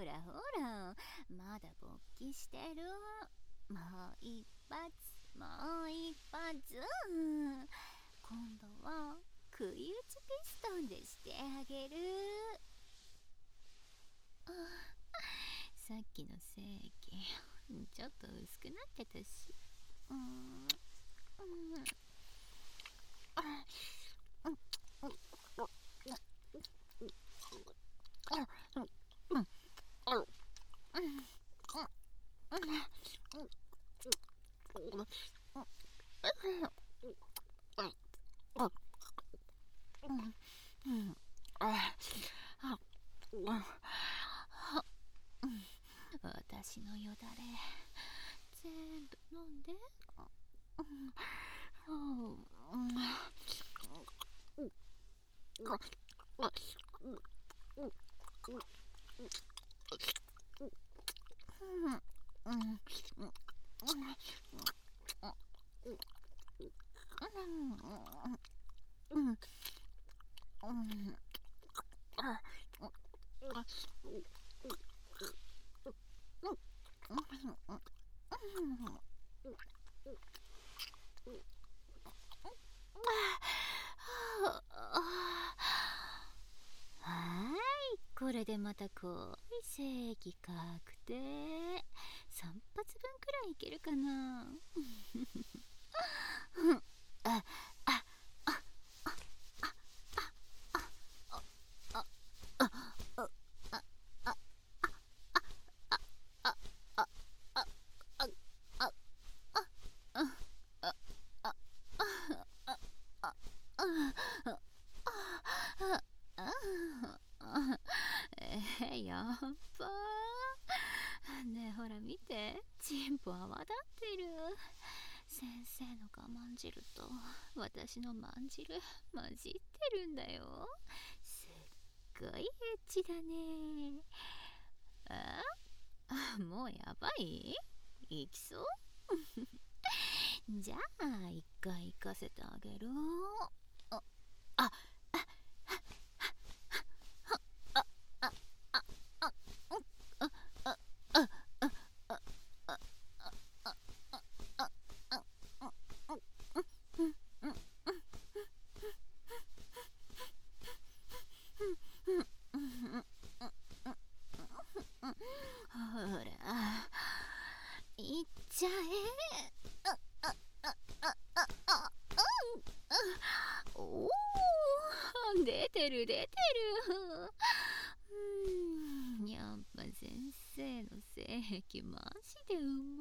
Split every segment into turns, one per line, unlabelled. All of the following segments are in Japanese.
らほら、まだ勃起してる。もう一発、もう一発。今度は食い打ちピストンでしてあげる。さっきの精液ちょっと薄くなってたし、私のよだれ全部飲んで。これでまた濃い精液確定。3発分くらいいけるかな。やっばーねえ、ほら見て、チンポ泡立ってる。先生の我慢汁と私のまん汁混じってるんだよ。すっごいエッチだね。もうやばい？いきそう？じゃあ一回行かせてあげる。ほら、いっちゃえ。おー、出てる出てる。やっぱ先生の精液マジでうま。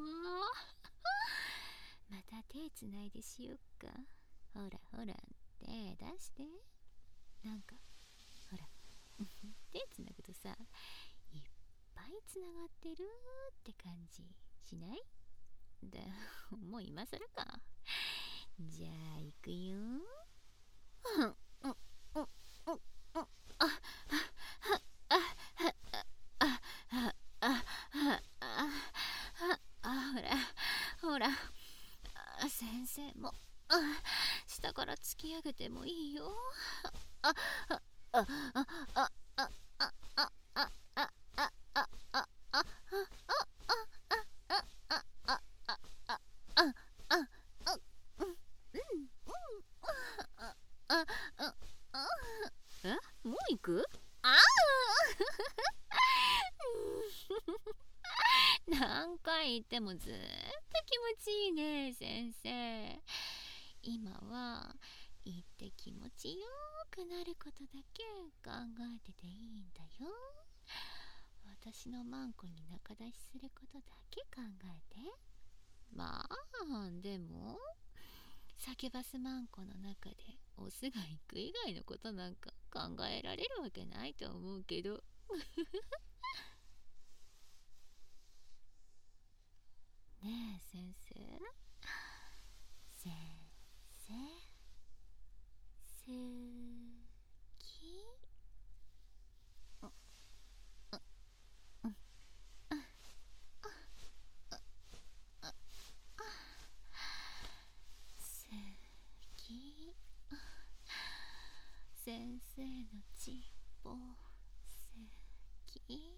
また手つないでしよっか。ほらほら、手出して。なんかほら手つなぐとさ、いっぱいつながってるって感じしない？でもう今更か。じゃあ行くよ。ほらほら、先生も下から突き上げてもいいよ。もう行く？何回言ってもずっと気持ちいいね、先生。今は言って気持ちよくなることだけ考えてていいんだよ。私のマンコに仲出しすることだけ考えて。まあでもサキュバスマンコの中でオスが行く以外のことなんか考えられるわけないと思うけど。ねえ先生、先生、好き？好き？先生のチンポ好き？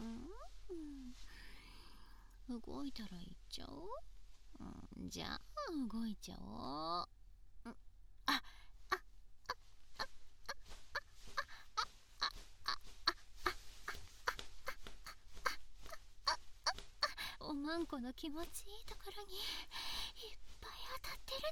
動いたら行っちゃおう。じゃあ動いちゃおう。おまんこの気持ちいいところにいっぱい当たってる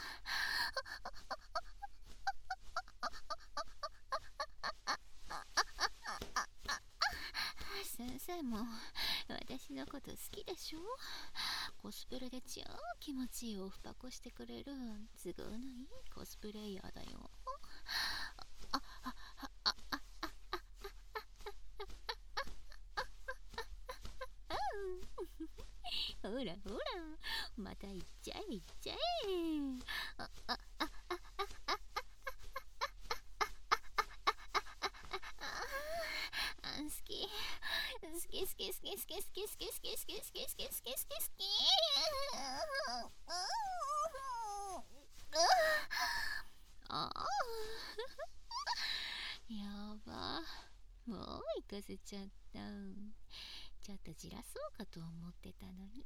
の。先生も私のこと好きでしょ。コスプレで超気持ちいいオフパコしてくれる都合のいいコスプレイヤーだよ。ほらほら、また行っちゃえ行っちゃえ。好き好き好き好き好き好き好き好き好き好き好き好き好き好き。やば、もう行かせちゃった。ちょっとじらそうかと思ってたのに。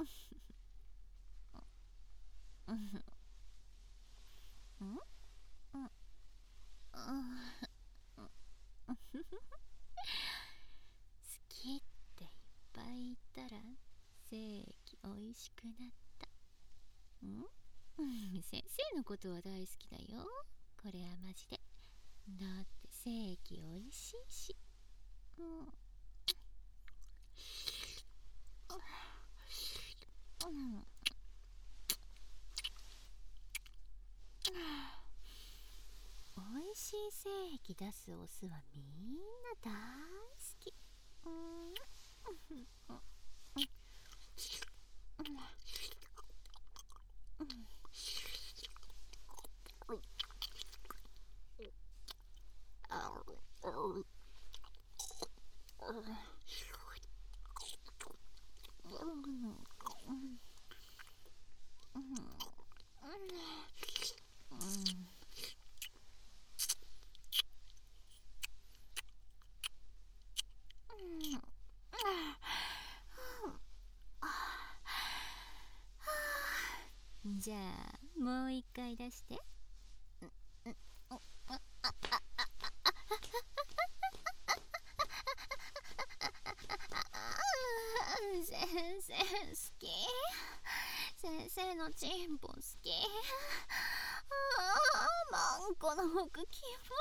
好きっていっぱい言ったら正規おいしくなった。先生のことは大好きだよ。これはマジで。だって正規おいしいし。おいしい精液出すオスはみんな大好き。じゃあもう一回出して。先生好き。先生のチンポ好き。マンコの服気持ちいい。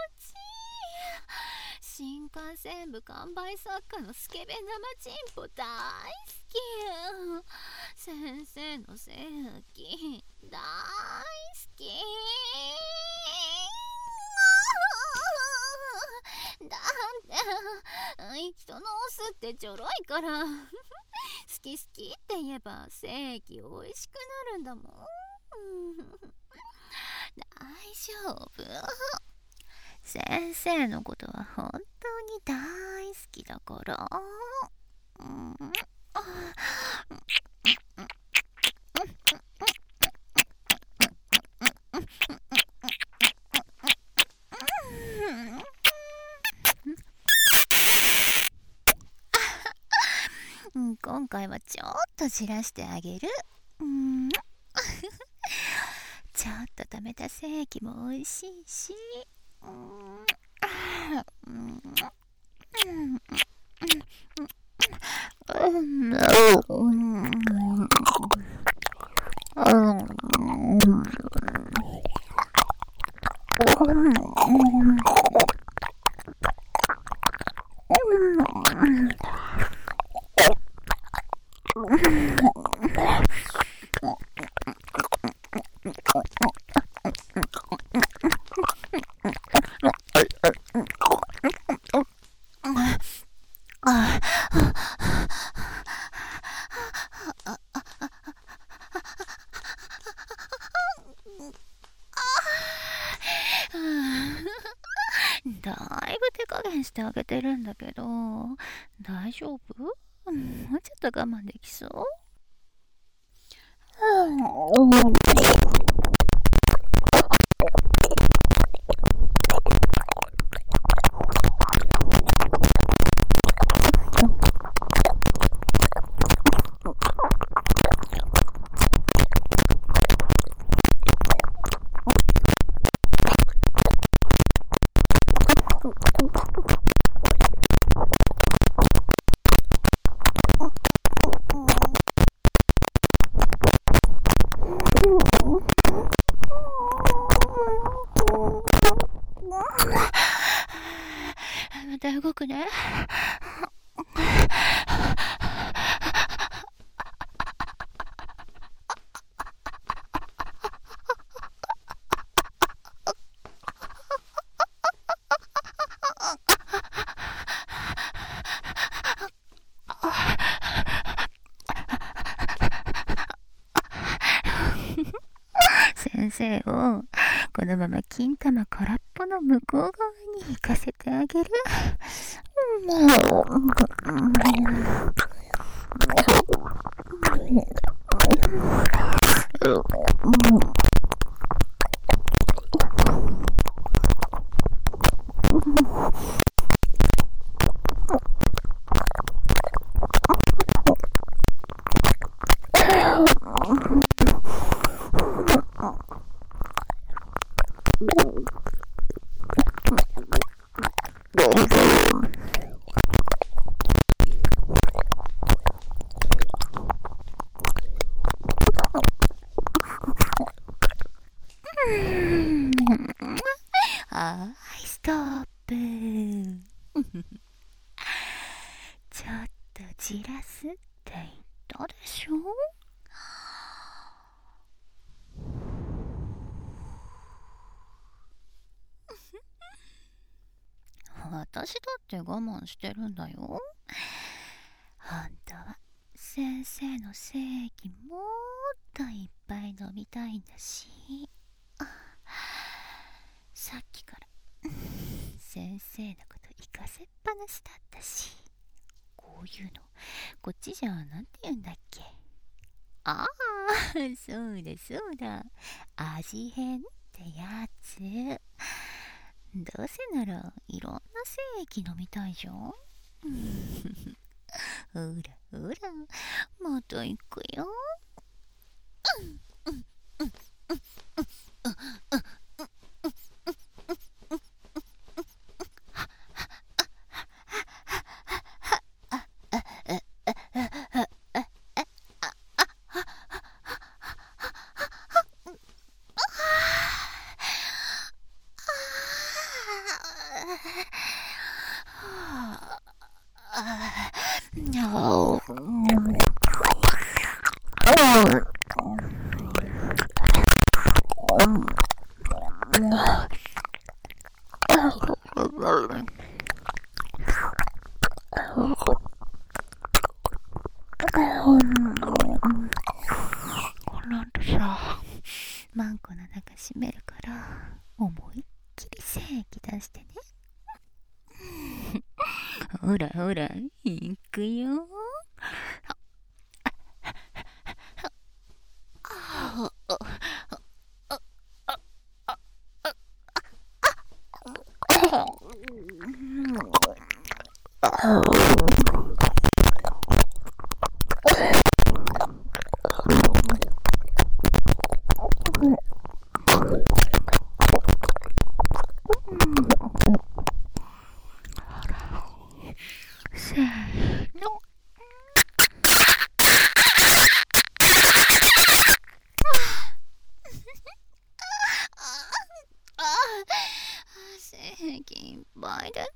新幹線部完売作家のスケベ生チンポ大好き。先生の正規大好き。だって人のオスってちょろいから好き好きって言えば正規おいしくなるんだもん。大丈夫。先生のことは本当に大好きだから。今回はちょっとじらしてあげる。ちょっと溜めた精液も美味しいし。だいぶ手加減してあげてるんだけど、大丈夫？もうちょっと我慢できそう？ くね。先生をこのまま金玉空っぽの向こう側に行かせてあげる。はい、ストップ。ちょっとじらすって言ったでしょ。私だって我慢してるんだよ。本当は先生の精液もっといっぱい飲みたいんだし、さっきから先生のこと行かせっぱなしだったし、こういうのこっちじゃなんて言うんだっけ。ああ、そうだそうだ、味変ってやつ。どうせならいろんな精液飲みたいじゃん。ほらほら、また行くよ。なんとさ、マンコの中閉めるから思いっきり精液出してね。ほらほら、行くよ。せーの。精液いっぱい出てる。